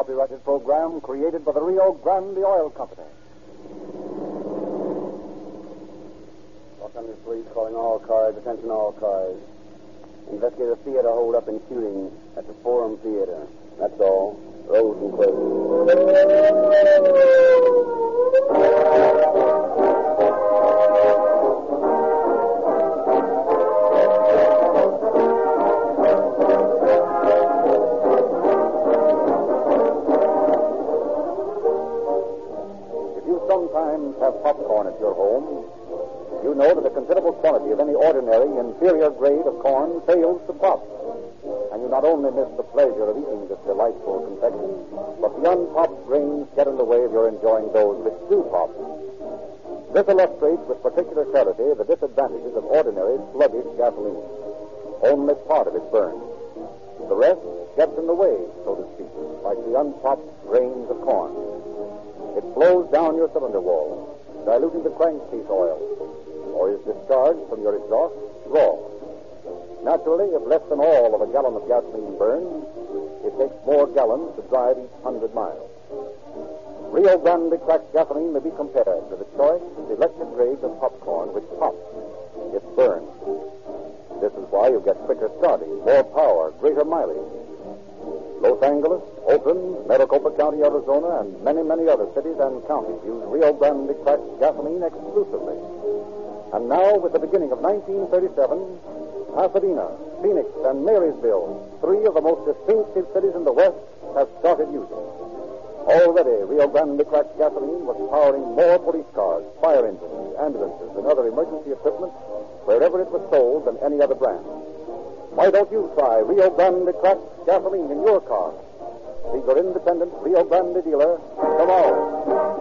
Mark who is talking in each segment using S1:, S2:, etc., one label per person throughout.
S1: copyrighted program created by the Rio Grande Oil Company.
S2: Los Angeles Police calling all cars. Attention all cars. Investigator theater hold up in shooting at the Forum Theater. That's all. Rosenquist.
S1: If you sometimes have popcorn at your home, you know that a considerable quantity of any ordinary, inferior grade of corn fails to pop. And you not only miss the pleasure of eating this delightful confection, but the unpopped grains get in the way of your enjoying those which do pop. This illustrates with particular clarity the disadvantages of ordinary, sluggish gasoline. Only part of it burns. The rest gets in the way, so to speak, like the unpopped grains of corn. It flows down your cylinder wall, diluting the crankcase oil, or is discharged from your exhaust raw. Naturally, if less than all of a gallon of gasoline burns, it takes more gallons to drive each 100 miles. Rio Grande cracked gasoline may be compared to the choice selected grades of popcorn which pop. It burns. This is why you get quicker starting, more power, greater mileage. Los Angeles, Oakland, Maricopa County, Arizona, and many, many other cities and counties use Rio Grande cracked gasoline exclusively. And now, with the beginning of 1937, Pasadena, Phoenix, and Marysville, three of the most distinctive cities in the West, have started using it. Already, Rio Grande cracked gasoline was powering more police cars, fire engines, ambulances, and other emergency equipment wherever it was sold than any other brand. Why don't you try Rio Grande cracked gasoline in your car? See your independent Rio Grande dealer tomorrow.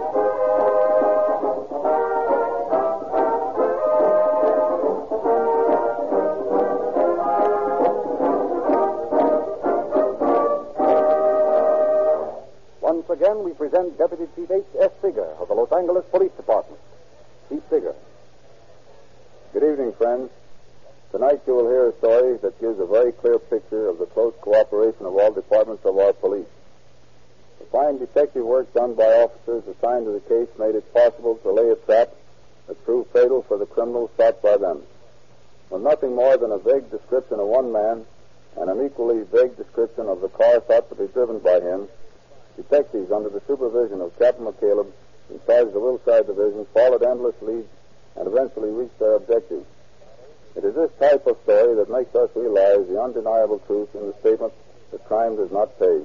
S1: Once again, we present Deputy Chief H.S. Seeger of the Los Angeles Police Department. Chief Seeger.
S3: Good evening, friends. Tonight you will hear a story that gives a very clear picture of the close cooperation of all departments of our police. The fine detective work done by officers assigned to the case made it possible to lay a trap that proved fatal for the criminals sought by them. With nothing more than a vague description of one man and an equally vague description of the car thought to be driven by him, detectives, under the supervision of Captain McCaleb, in charge of the Wilshire Division, followed endless leads and eventually reached their objective. It is this type of story that makes us realize the undeniable truth in the statement that crime does not pay.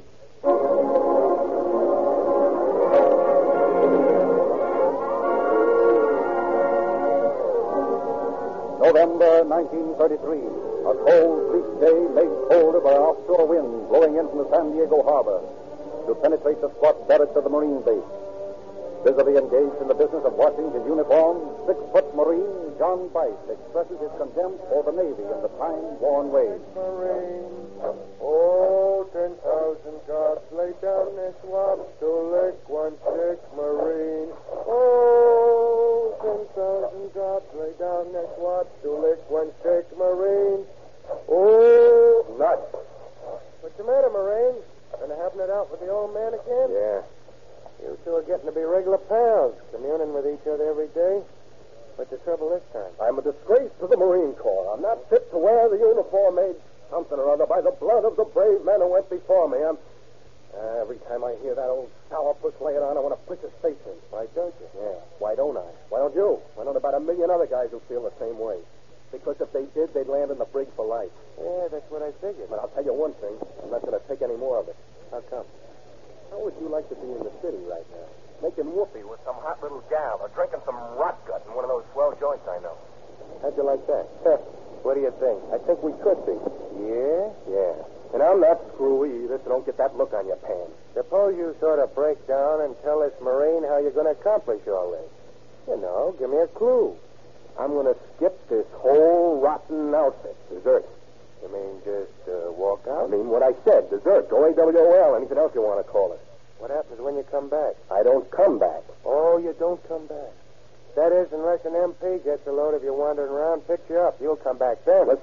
S1: November 1933. A cold, bleak day made colder by an offshore wind blowing in from the San Diego harbor to penetrate the squat barracks of the Marine base. Busily engaged in the business of washing his uniform, 6-foot Marine John Bice expresses his contempt for the Navy in the time-worn ways.
S4: Marine, oh, 10,000 guards lay down their swabs to lick 1-6 Marine. Oh, 10,000 guards lay down their swabs to lick 1-6 Marine. Oh,
S2: Nuts.
S4: what's the matter, Marine? Gonna happen it out with the old man again?
S2: Yeah.
S4: You two are getting to be regular pals, communing with each other every day. What's the trouble this time?
S2: I'm a disgrace to the Marine Corps. I'm not fit to wear the uniform made something or other by the blood of the brave men who went before me. Every time I hear that old sourpuss lay it on, I want to push his face in.
S4: Why don't you?
S2: Yeah. Why don't I? Why don't you? I know about 1 million other guys who feel the same way. Because if they did, they'd land in the brig for life.
S4: Yeah, that's what I figured.
S2: But I'll tell you one thing. I'm not going to take any more of it.
S4: How come?
S2: How would you like to be in the city right now? Making whoopee with some hot little gal or drinking some rot gut in one of those swell joints I know.
S4: How'd you like that? What do you think?
S2: I think we could be.
S4: Yeah?
S2: Yeah. And I'm not screwy either, so don't get that look on your pants.
S4: Suppose you sort of break down and tell this Marine how you're going to accomplish all this. You know, give me a clue.
S2: I'm going to skip this whole rotten outfit. Dessert.
S4: You mean just walk
S2: I
S4: out?
S2: mean what I said. Dessert. O-A-W-O-L. Anything else you want to call it.
S4: What happens when you come back?
S2: I don't come back.
S4: Oh, you don't come back. That is, unless an MP gets a load of you wandering around, picks you up. You'll come back then.
S2: Listen,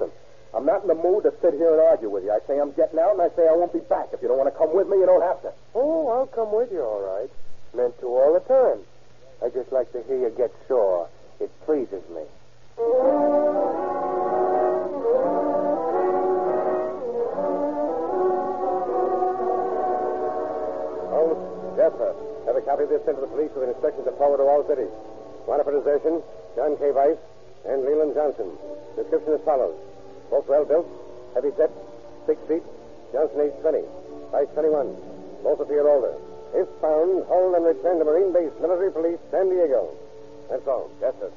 S2: I'm not in the mood to sit here and argue with you. I say I'm getting out, and I say I won't be back. If you don't want to come with me, you don't have to.
S4: Oh, I'll come with you, all right. Meant to all the time. I just like to hear you get sore. It pleases me.
S2: Holmes? Yes, sir. Have a copy of this sent to the police with instructions to forward to all cities. Warrant for desertion, John K. Weiss and Leland Johnson. Description as follows. Both well built, heavy set, 6 feet. Johnson age 20, Weiss 21. Both appear older. If found, hold and return to Marine Base Military Police, San Diego. That's all. Yes, sir.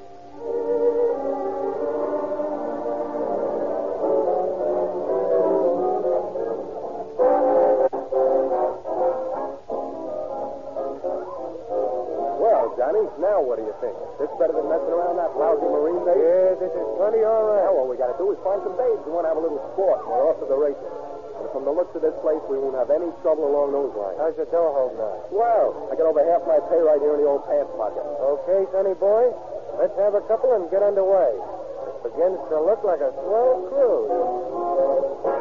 S2: Well, Johnny, now what do you think? This better than messing around that lousy Marine Base?
S4: Yeah, this is plenty all right.
S2: Now all we got to do is find some babes who want to have a little sport and we're off to the races. And from the looks of this place, we won't have any trouble along those lines.
S4: How's your dough hold now?
S2: Well, I got over half my pay right here in the old pants pocket.
S4: Okay, sonny boy. Let's have a couple and get underway. It begins to look like a swell cruise.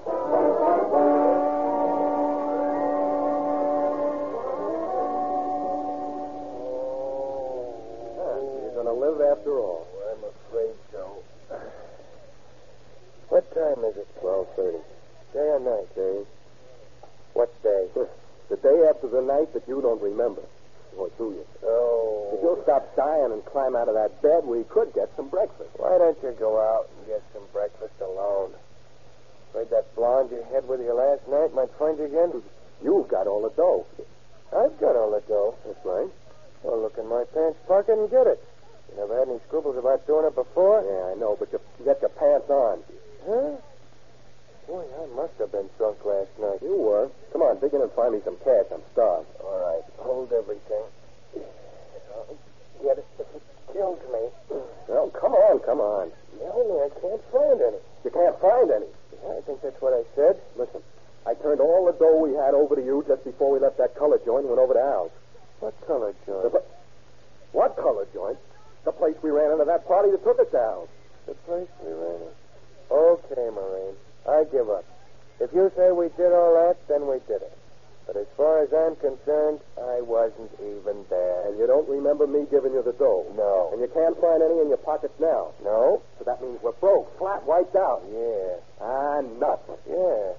S2: You're going to live after all.
S4: I'm afraid so. What time is it?
S2: 12:30.
S4: Day or night?
S2: Day.
S4: What day?
S2: The day after the night that you don't remember. Or do you?
S4: Oh.
S2: If you'll stop dying and climb out of that bed, we could get some breakfast.
S4: Why don't you go out and get some breakfast alone? Afraid that blonde you had with you last night might find you again?
S2: You've got all the dough.
S4: I've got all the dough.
S2: That's right.
S4: Well, look in my pants pocket and get it. You never had any scruples about doing it before?
S2: Yeah, I know, but you get your pants on.
S4: Huh? Boy, I must have been drunk last night.
S2: You were. Come on, dig in and find me some cash. I'm starved.
S4: All right, hold everything. I'll get it if it kills me.
S2: Well, come on, come on.
S4: Only I can't find any.
S2: You can't find any.
S4: I think that's what I said.
S2: Listen, I turned all the dough we had over to you just before we left that color joint and went over to Al's.
S4: What color, John?
S2: What color joint? The place we ran into that party that took us to Al's.
S4: The place we ran in. Okay, Marine. I give up. If you say we did all that, then we did it. But as far as I'm concerned, I wasn't even there.
S2: And you don't remember me giving you the dough?
S4: No.
S2: And you can't find any in your pockets now?
S4: No.
S2: So that means we're broke, flat, wiped out.
S4: Yeah.
S2: Ah, nothing.
S4: Yeah.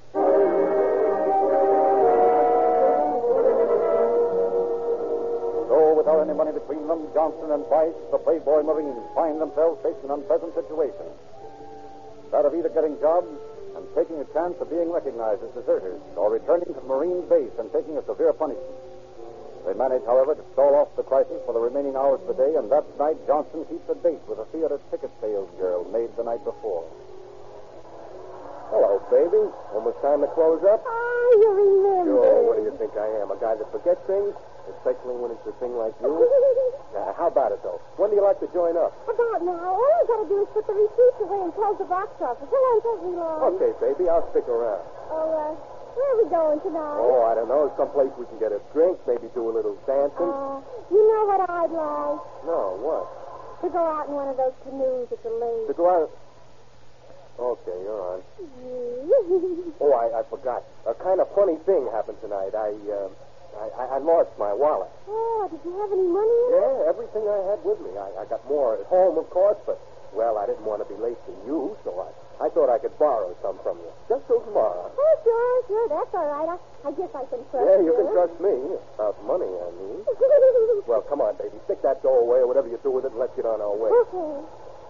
S1: So, without any money between them, Johnson and Weiss, the Playboy Marines, find themselves facing an unpleasant situation. That of either getting jobs and taking a chance of being recognized as deserters, or returning to the Marine base and taking a severe punishment. They manage, however, to stall off the crisis for the remaining hours of the day, and that night Johnson keeps a date with a theater ticket sales girl made the night before.
S2: Hello, baby. Almost time to close up?
S5: Oh, you remember.
S2: Sure, what do you think I am? A guy that forgets things? Especially when it's a thing like you? How about it, though? When do you like to join up?
S5: About now. All I gotta do is put the receipts away and close the box office. It won't take me long.
S2: Okay, baby, I'll stick around.
S5: Oh, where are we going tonight?
S2: Oh, I don't know. Someplace we can get a drink, maybe do a little dancing.
S5: You know what I'd like?
S2: No, what?
S5: To go out in one of those canoes at the lake.
S2: To go out... Okay, you're on. Oh, I forgot. A kind of funny thing happened tonight. I lost my wallet.
S5: Oh, did you have any money in it?
S2: Yeah, everything I had with me. I got more at home, of course, but, well, I didn't want to be late to you, so I thought I could borrow some from you. Just till tomorrow.
S5: Oh, sure. That's all right. I guess I can trust you.
S2: Yeah, you can trust me. About money, I mean. Well, come on, baby. Stick that dough away or whatever you do with it and let's get on our way.
S5: Okay.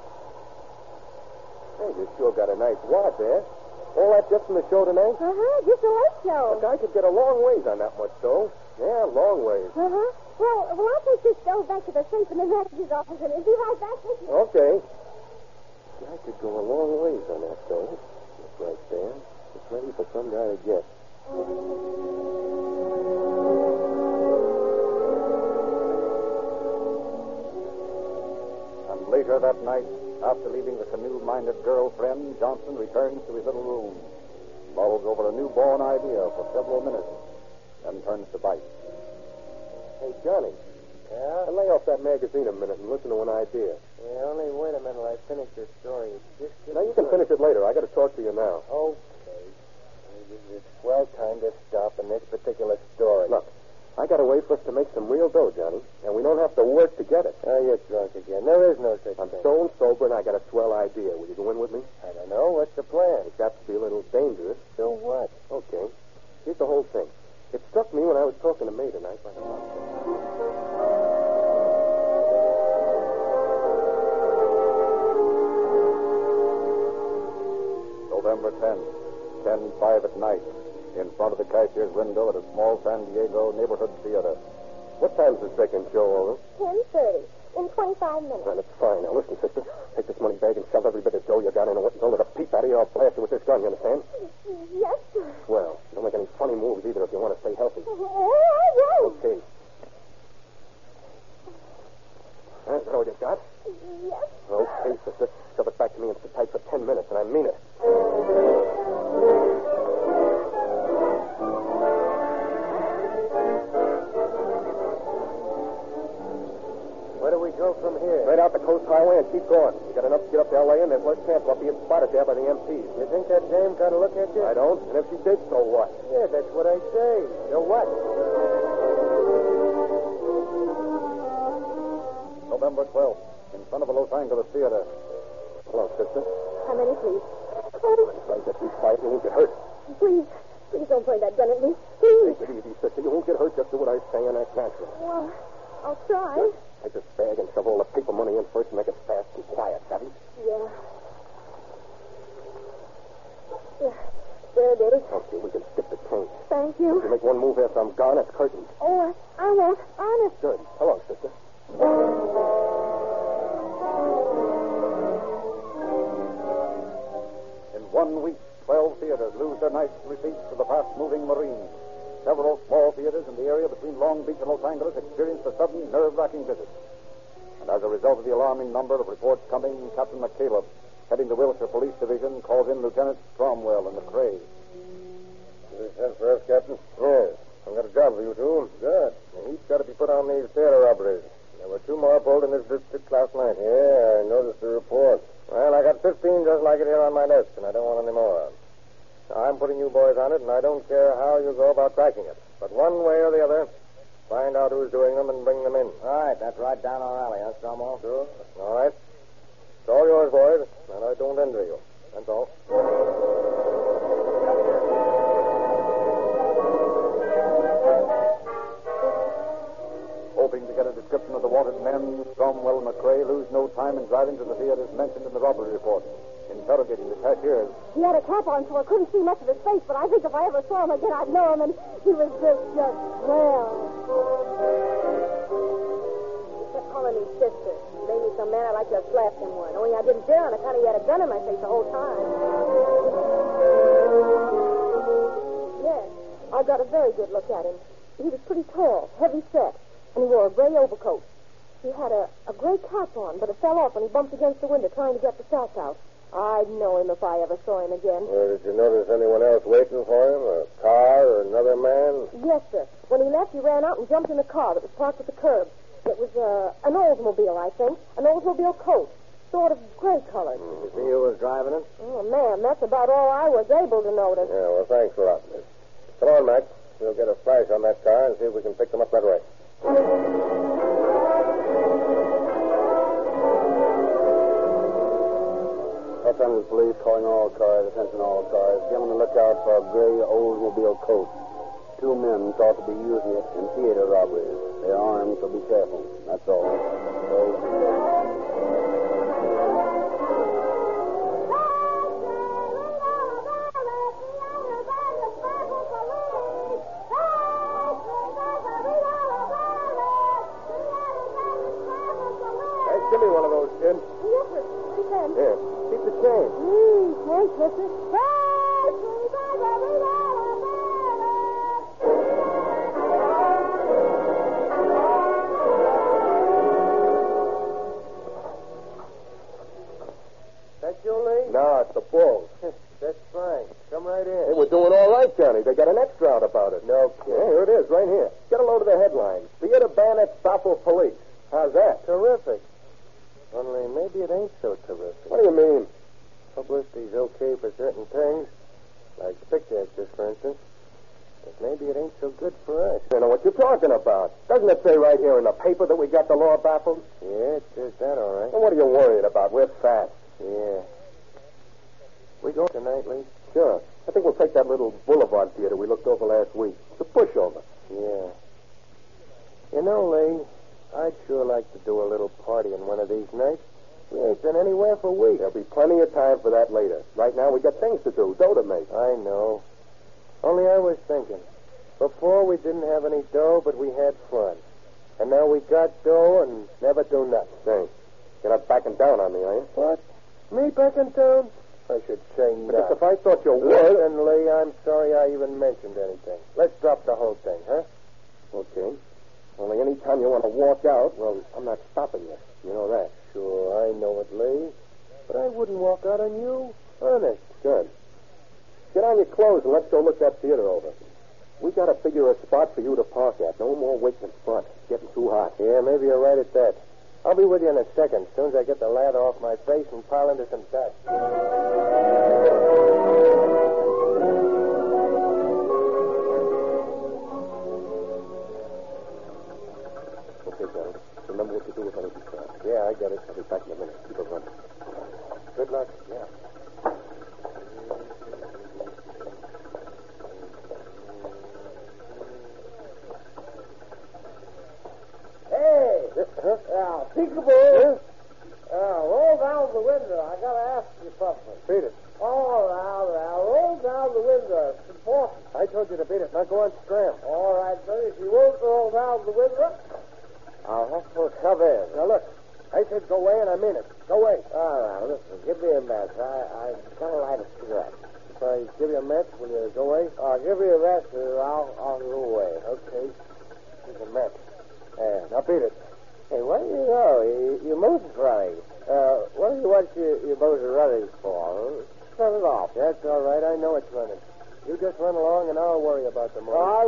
S2: Hey, you sure got a nice wad there. All that just from the show tonight?
S5: Just a late
S2: A
S5: show.
S2: guy could get a long ways on that much dough. Yeah, long ways.
S5: Well, I'll take this dough back to the safe in the manager's office and be right back with you.
S2: Okay. I could go a long ways on that dough. It's right there. It's ready for some guy to get.
S1: And later that night, after leaving the canoe-minded girlfriend, Johnson returns to his little room, mulls over a new-born idea for several minutes, then turns to Weiss.
S2: Hey, Johnny.
S4: Yeah?
S2: Lay off that magazine a minute and listen to an idea.
S4: Yeah, only wait a minute till I finish this story. It's just
S2: Now, you can finish it later. I got to talk to you now.
S4: Okay. It's well time to stop in this particular story.
S2: Look, I got a way for us to make some real dough, Johnny, and we don't have to work to get it.
S4: Oh, you're drunk again. There is no such
S2: I'm
S4: thing.
S2: stone sober, and I got a swell idea. Will you go in with me?
S4: I don't know. What's the plan?
S2: It's got to be a little dangerous.
S4: So what?
S2: Okay. Here's the whole thing. It struck me when I was talking to May tonight.
S1: November 10th, 10:05 at night, in front of the cashier's window at a small San Diego neighborhood theater.
S2: What time's the second show, Olga?
S5: 10:30. In 25 minutes.
S2: Well, that's fine. Now, listen, sister. Take this money bag and shove every bit of dough you got into it and don't let a peep out of you. I'll blast you with this gun, you understand?
S5: Yes, sir.
S2: Well, don't make any funny moves either if you want to stay healthy.
S5: Oh, I won't.
S2: Okay. That's all you got?
S5: Yes.
S2: Okay, sister. Shove it back to me and sit tight for 10 minutes, and I mean it.
S4: Where do we go from here?
S2: Straight out the coast highway and keep going. You got enough to get up to L.A., and there's no chance we'll be spotted there by the MPs.
S4: You think that dame got a look at you?
S2: I don't. And if she did, so what?
S4: Yeah, that's what I say. So what?
S1: November 12th, in front of a Los Angeles theater.
S2: Hello, sister.
S5: How many, please? Oh,
S2: Right, just be quiet. You won't get hurt.
S5: please. Please don't point that gun at me. Please.
S2: Take it easy, sister. You won't get hurt. Just do what I say, and that's natural.
S5: Well, I'll try.
S2: Good. Take this bag and shove all the paper money in first and make it fast and quiet, savvy?
S5: Yeah. Yeah. There it is.
S2: Okay, we can skip the change.
S5: Thank
S2: If you
S5: you.
S2: make one move after I'm gone, it's curtains.
S5: Oh, I won't. Honest.
S2: Good. Hello, sister.
S1: In 1 week, 12 theaters lose their night's receipts to the fast-moving Marine. Several small theaters in the area between Long Beach and Los Angeles experienced a sudden, nerve-wracking visit. And as a result of the alarming number of reports coming, Captain McCaleb, heading the Wilshire Police Division, calls in Lieutenants Cromwell and McCrae.
S3: You sent for us, Captain? Yes. I've got a job for you two. Good. The heat's got to be put on these theater robberies. There were 2 more pulled in this district last night. Yeah, I noticed the report. Well, I got 15 just like it here on my desk, and I don't want any more. I'm putting you boys on it, and I don't care how you go about cracking it. But one way or the other, find out who's doing them and bring them in.
S4: All right, that's right down our alley, huh, Cromwell?
S3: Sure. All right. It's all yours, boys, and I don't envy you. That's all.
S1: Hoping to get a description of the wanted men, Cromwell and McCrae lose no time in driving to the theaters mentioned in the robbery report, interrogating the cashiers.
S5: He had a cap on, so I couldn't see much of his face, but I think if I ever saw him again, I'd know him, and he was just well.
S6: He kept calling me sister. He made me so mad I'd like to have slapped him one. Only I didn't dare on account he had a gun in my face the whole time.
S5: Yes, I got a very good look at him. He was pretty tall, heavy set, and he wore a gray overcoat. He had a gray cap on, but it fell off when he bumped against the window trying to get the sack out. I'd know him if I ever saw him again.
S3: Did you notice anyone else waiting for him? A car or another man?
S5: Yes, sir. When he left, he ran out and jumped in a car that was parked at the curb. It was an Oldsmobile, I think. An Oldsmobile coat. Sort of gray colored.
S4: You see who was driving it?
S5: Oh, man, that's about all I was able to notice.
S3: Yeah, well, thanks a lot, miss. Come on, Mac. We'll get a flash on that car and see if we can pick them up right away.
S2: Los Angeles Police calling all cars, attention all cars. Be on the lookout for a gray Oldsmobile coat. 2 men thought to be using it in theater robberies. They're armed, so be careful. That's all.
S3: Hey, give me one of those, kid.
S5: Yes, sir. He said.
S3: Here, keep the change.
S5: Thanks, mister.
S4: That you, Lee?
S3: No, it's the bull.
S4: That's fine. Come right
S3: They
S4: in.
S3: were doing all right, Johnny. They got an extra out about it.
S4: No
S3: Yeah,
S4: kidding.
S3: here it is, right here. Get a load of the headline. Theater ban at Stoffel Police. How's that?
S4: Terrific. Only maybe it ain't so terrific.
S2: What do you mean?
S4: Publicity's okay for certain things, like pictures, for instance. But maybe it ain't so good for us.
S2: You know what you're talking about. Doesn't it say right here in the paper that we got the law baffled?
S4: Yeah, it says that, all right.
S2: Well, what are you worried about? We're fast.
S4: Yeah. We go tonight, Lee?
S2: Sure. I think we'll take that little Boulevard theater we looked over last week. It's a pushover.
S4: Yeah. You know, Lee, I'd sure like to do a little party in one of these nights. We ain't been anywhere for weeks.
S2: There'll be plenty of time for that later. Right now, we got things to do, don't it, mate?
S4: I know. Only I was thinking. Before, we didn't have any dough, but we had fun. And now we got dough and never do nothing.
S2: Say, you're not backing down on me, are you?
S4: What? Me backing down? I should say
S2: But
S4: not.
S2: if I thought you would...
S4: Listen, Lee, I'm sorry I even mentioned anything. Let's drop the whole thing, huh?
S2: Okay. Only any time you want to walk out, well, I'm not stopping you. You know that.
S4: Sure, I know it, Lee. But I wouldn't walk out on you. Honest.
S2: Good. Get on your clothes and let's go look that theater over. We got to figure a spot for you to park at. No more waiting in front. It's getting too hot.
S4: Yeah, maybe you're right at that. I'll be with you in a second, as soon as I get the lather off my face and pile into some dust.
S2: Okay, Johnny. Remember what to do with anything, sir.
S4: Yeah, I got it.
S2: I'll be back in a minute. Keep it running.
S4: Good luck.
S2: Yeah.
S7: Hey! Now, peekaboo! Roll down the window. I gotta ask you something.
S4: Beat it.
S7: Oh, now, roll down the window. It's important.
S4: I told you to beat it. Now go on, scram.
S7: All right, then. If you won't roll down the window, I'll have to come in.
S4: Now look, I said go away, and I mean it. Go away.
S7: Now, listen. Give me a match. I gotta light a cigarette.
S4: If I give you a match, will you go away?
S7: Give me a match, and I'll go away.
S4: Okay. Here's a match.
S7: Now beat it. Hey, where do you go? Your motor's running. What do you want your motor running for? Turn it off.
S4: That's all right. I know it's running. You just run along, and I'll worry about the motor.
S7: Now,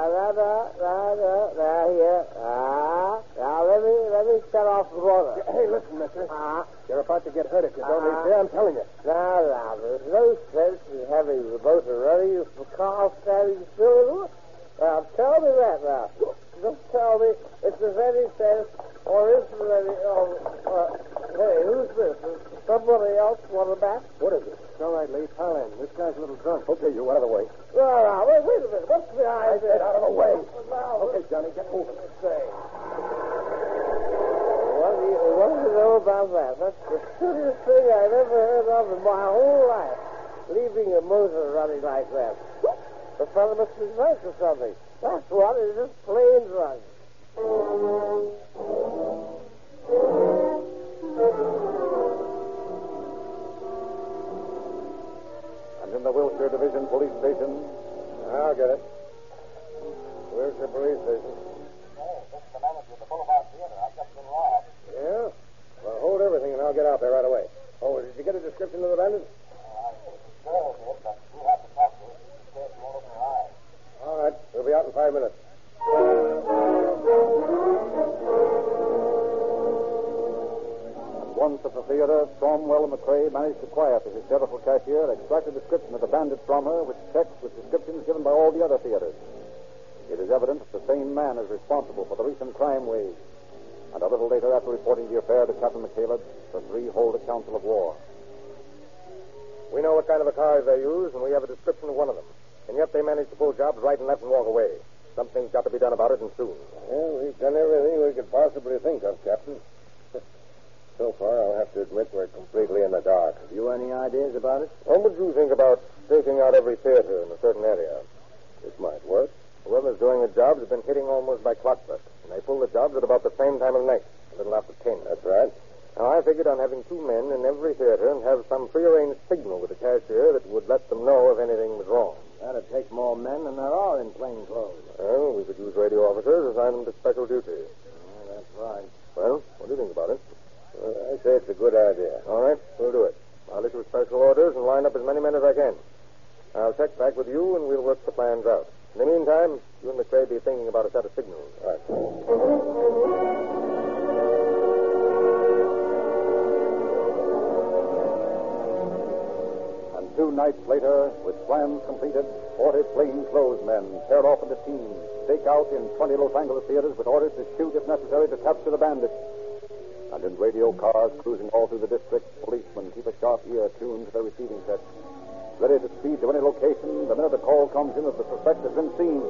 S7: here. Now, let me shut off the motor.
S4: Hey, listen, mister. You're about to get hurt if you don't leave there, I'm telling you.
S7: Now, there's no sense in having the motor running if the car's standing still. Now, tell me that now. Just tell me if there's any sense, or is there any... hey, who's this? Is somebody else want a match?
S4: What is it? It's all right, Lee. Pile in. This guy's a little drunk.
S2: Okay, you out of the way.
S7: Now, wait a minute. What's behind this?
S2: Get out of the way.
S7: Now,
S2: Okay, Johnny, get moving.
S7: say. What do you know about that? That's the silliest thing I've ever heard of in my whole life. Leaving a motor running like that. The fellow must be drunk or something. That's what. It's just plain drunk.
S1: And in the Wilshire Division Police Station.
S2: I'll get it. Where's the police station?
S3: Hey, this is the manager of the Boulevard Theater. I've just been robbed.
S2: Yeah? Well, hold everything and I'll get out there right away. Oh, did you get a description of the bandits?
S3: Girl did, but you have to talk to her. She's scared you won't open her eyes.
S2: All right. We'll be out in 5 minutes.
S1: And once at the theater, Cromwell and McCrae managed to quiet the hysterical cashier, extract a description of the bandit from her, which checks with descriptions given by all the other theaters. It is evident that the same man is responsible for the recent crime wave. And a little later, after reporting the affair to Captain McCaleb, the three hold a council of war.
S2: We know what kind of a car they use, and we have a description of one of them. And yet they managed to pull jobs right and left and walk away. Something's got to be done about it, and soon.
S4: Well, we've done everything we could possibly think of, Captain. So far, I'll have to admit we're completely in the dark.
S7: Have you any ideas about it?
S2: What would you think about staking out every theater in a certain area?
S4: It might work.
S2: Whoever's doing the jobs has been hitting almost by clockwork. And they pull the jobs at about the same time of night, a little after 10.
S4: That's right.
S2: Now, I figured on having 2 men in every theater and have some prearranged signal with the cashier that would let them know if anything was wrong.
S7: That'd take more men than there are in plain clothes.
S2: Well, we could use radio officers, assign them to special duty.
S7: Yeah, that's right.
S2: Well, what do you think about it?
S4: I say it's a good idea.
S2: All right, we'll do it. I'll issue special orders and line up as many men as I can. I'll check back with you, and we'll work the plans out. In the meantime, you and McCrae be thinking about a set of signals.
S4: Right.
S1: 2 nights later, with plans completed, 40 plainclothes men paired off into teams, stake out in 20 Los Angeles theaters with orders to shoot if necessary to capture the bandits. And in radio cars cruising all through the district, policemen keep a sharp ear tuned to their receiving sets, ready to speed to any location the minute the call comes in that the suspect has been seen.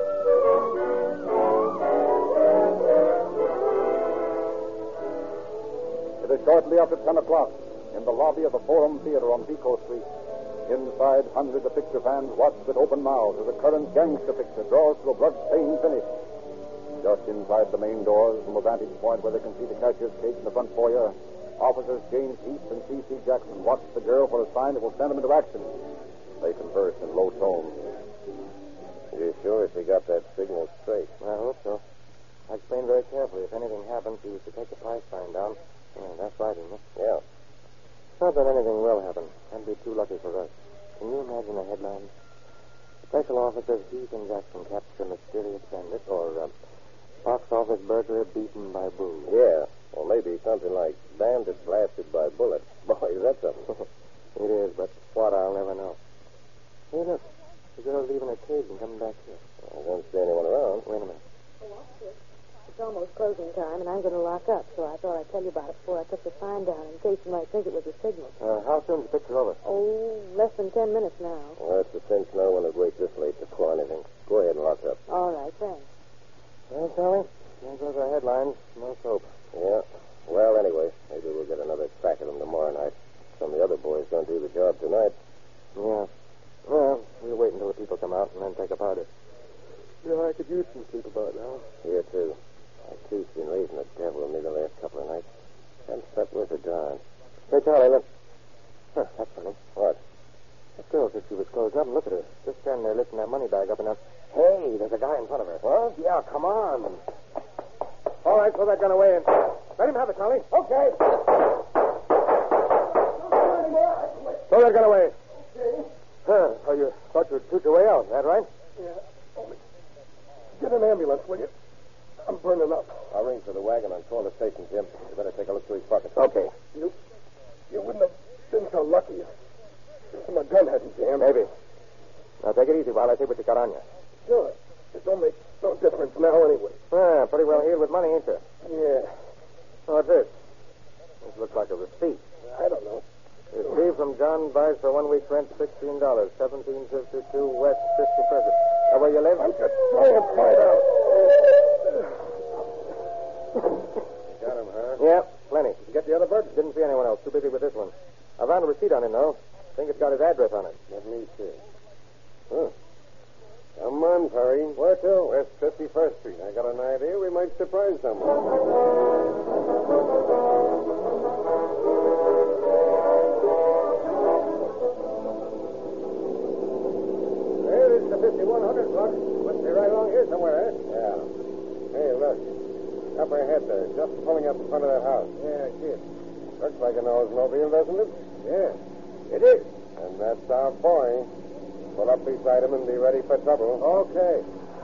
S1: It is shortly after 10 o'clock in the lobby of the Forum Theater on Pico Street. Inside, hundreds of picture fans watch with open mouths as a current gangster picture draws to a blood-stained finish. Just inside the main doors, from a vantage point where they can see the cashier's cage in the front foyer, officers James Heath and C.C. Jackson watch the girl for a sign that will send them into action. They converse in low tones.
S2: You sure she got that signal straight?
S8: I hope so. I explained very carefully. If anything happens, he was to take the price sign down. Yeah, that's right, isn't it?
S2: Yeah.
S8: Not that anything will happen. That'd be too lucky for us. Can you imagine the headlines? Special officers Heath and Jackson capture mysterious bandit, or box office burglar beaten by bull.
S2: Yeah. Or maybe something like bandit blasted by bullet. Boy, is that something.
S8: It is, but what, I'll never know. Hey, look. The girl's leaving her cage and coming back here.
S2: I don't see anyone around.
S8: Wait a minute.
S6: It's almost closing time, and I'm going to lock up, so I thought I'd tell you about it before I took the sign down, in case you might think it was a signal.
S8: How soon's the picture over?
S6: Oh, less than 10 minutes now.
S2: Well, it's a cinch now when it waits this late to score anything. Go ahead and lock up.
S6: All right, thanks.
S8: Well, Charlie, there goes our headlines. No soap.
S2: Yeah. Well, anyway, maybe we'll get another crack at them tomorrow night. Some of the other boys don't do the job tonight.
S8: Yeah. Well, we'll wait until the people come out and then take a party.
S4: Yeah, I could use some sleep about now.
S2: Here, too. My tooth's been raising the devil with me the last couple of nights. Haven't slept worth a darn.
S8: Hey, Charlie, look. Huh, that's funny.
S2: What?
S8: That girl said she was closed up, and look at her. Just standing there lifting that money bag up and up. Hey, there's a guy in front of her.
S2: What?
S8: Yeah, come on. All right, throw that gun away and let him have it, Charlie. Okay. Throw that gun away. Huh, so you thought you'd shoot your way out, is that right?
S4: Yeah. Only get an ambulance, will you? I'm burning up.
S2: I'll ring for the wagon and call the station, Jim. You better take a look through his pockets.
S8: Okay.
S4: You wouldn't have been so lucky if my gun hadn't jammed.
S8: Maybe. Now, take it easy while I see what you got on you.
S4: Sure. It don't make no difference now anyway.
S8: Ah, pretty well healed with money, ain't you?
S4: Yeah.
S8: What's this? This looks like a receipt.
S4: I don't know.
S8: Received from John Vice for 1 week's rent, $16, 1752 West 51st. Now, where you live?
S4: I'm just trying to find out.
S2: You got him, huh?
S8: Yeah, plenty. Did you get the other bird? Didn't see anyone else. Too busy with this one. I found a receipt on him, though. Think it's got his address on it.
S2: Let me see. Huh. Come on, Perry.
S8: Where to?
S2: West 51st Street. I got an idea we might surprise someone.
S8: There is the 5100 block. Must be right along here somewhere, eh?
S2: Yeah. Hey, look. Up ahead there, just pulling up in front of that house.
S8: Yeah, I see it.
S2: Looks like an Oldsmobile, doesn't it?
S8: Yeah, it is.
S2: And that's our boy. Pull up beside him and be ready for trouble.
S8: Okay.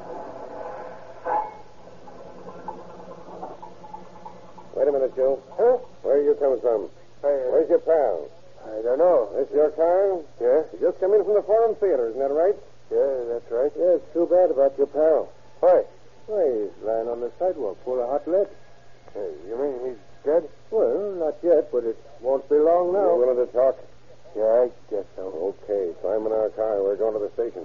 S2: Wait a minute, Joe.
S8: Huh?
S2: Where are you coming from? Where's your pal?
S8: I don't know.
S2: This your car?
S8: Yeah?
S2: You just come in from the Forum Theater, isn't that right?
S8: Yeah, that's right.
S2: Yeah, it's too bad about your pal.
S8: Why?
S2: Why, he's lying on the sidewalk full of hot lead.
S8: Hey, you mean he's dead?
S2: Well, not yet, but it won't be long now. You willing to talk?
S8: Yeah, I guess so.
S2: Okay, climb in our car. We're going to the station.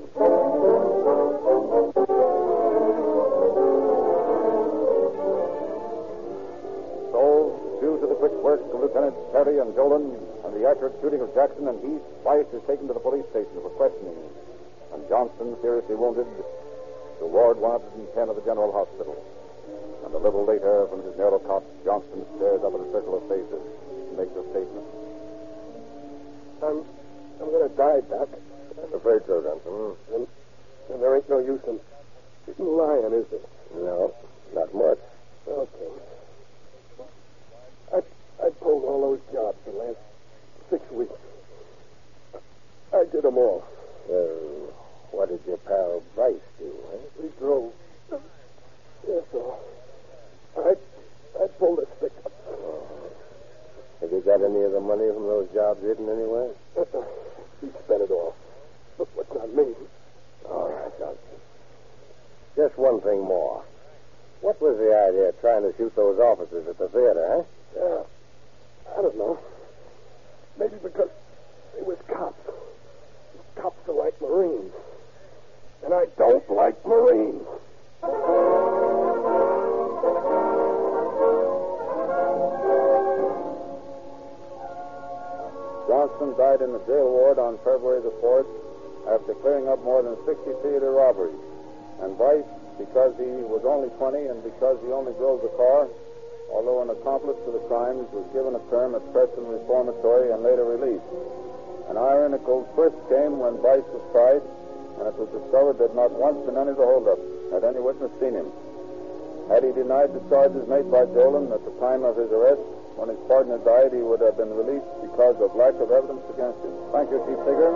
S1: So, due to the quick work of Lieutenants Perry and Dolan and the accurate shooting of Jackson and Heath, Vice is taken to the police station for questioning. And Johnston, seriously wounded, to Ward 110 of the General Hospital. And a little later, from his narrow cot, Johnston stares up at a circle of faces and makes a statement.
S4: I'm going to die, Doc.
S2: I'm afraid so, Johnson.
S4: And there ain't no use in lying, is there?
S2: No, not much.
S4: Okay. I pulled all those jobs the last 6 weeks. I did them all.
S2: Well, what did your pal Bryce do, huh?
S4: We drove. Yes, so I pulled a stick up.
S2: Have you got any of the money from those jobs hidden anywhere? He spent it all. But not me.
S7: All right, Johnson. Just one thing more. What was the idea of trying to shoot those officers at the theater, huh?
S2: I don't know. Maybe because they was cops. Cops are like Marines. And I don't like Marines.
S3: Johnson died in the jail ward on February the 4th after clearing up more than 60 theater robberies. And Vice, because he was only 20 and because he only drove the car, although an accomplice to the crimes, was given a term at Preston Reformatory and later released. An ironical twist came when Vice was tried, and it was discovered that not once in any of the holdups had any witness seen him. Had he denied the charges made by Dolan at the time of his arrest, when his partner died, he would have been released because of lack of evidence against him. Thank you, Chief Digger.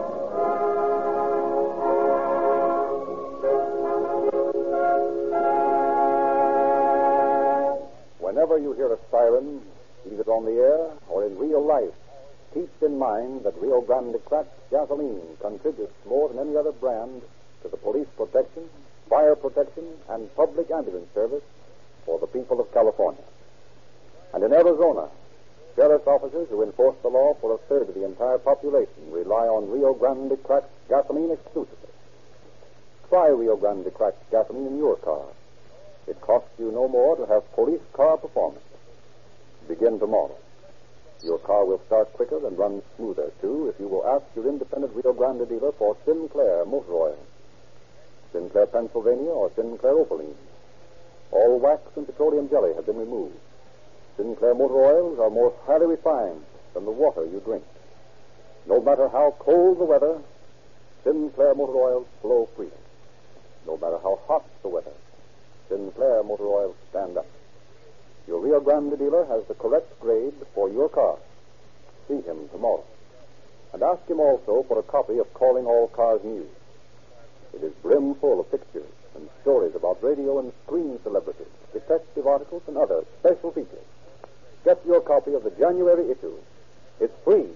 S1: Whenever you hear a siren, either on the air or in real life, keep in mind that Rio Grande cracked gasoline contributes more than any other brand to the police protection, fire protection, and public ambulance service for the people of California. And in Arizona, sheriff's officers who enforce the law for a third of the entire population rely on Rio Grande cracked gasoline exclusively. Try Rio Grande cracked gasoline in your car. It costs you no more to have police car performance. Begin tomorrow. Your car will start quicker and run smoother, too, if you will ask your independent Rio Grande dealer for Sinclair Motor Oil. Sinclair Pennsylvania or Sinclair Opaline. All wax and petroleum jelly have been removed. Sinclair Motor Oils are more highly refined than the water you drink. No matter how cold the weather, Sinclair Motor Oils flow freely. No matter how hot the weather, Sinclair Motor Oils stand up. Your Rio Grande dealer has the correct grade for your car. See him tomorrow. And ask him also for a copy of Calling All Cars News. It is brimful of pictures and stories about radio and screen celebrities, detective articles, and other special features. Get your copy of the January issue. It's free.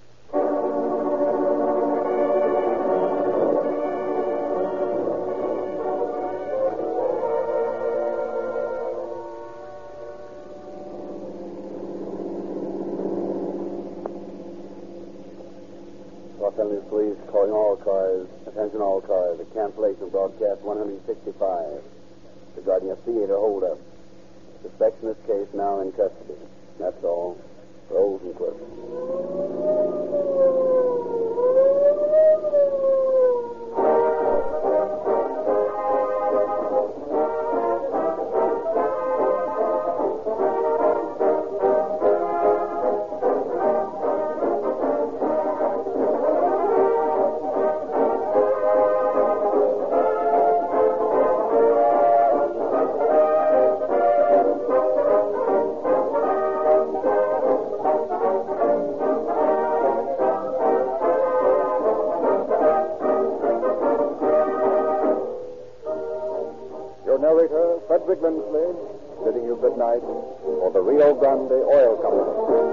S3: Los Angeles Police calling all cars. Attention all cars. A cancellation of broadcast 165 regarding a theater holdup. Suspects in this case now in custody. That's all. Rosenquist. Narrator Frederick Lindsley bidding you good night for the Rio Grande Oil Company.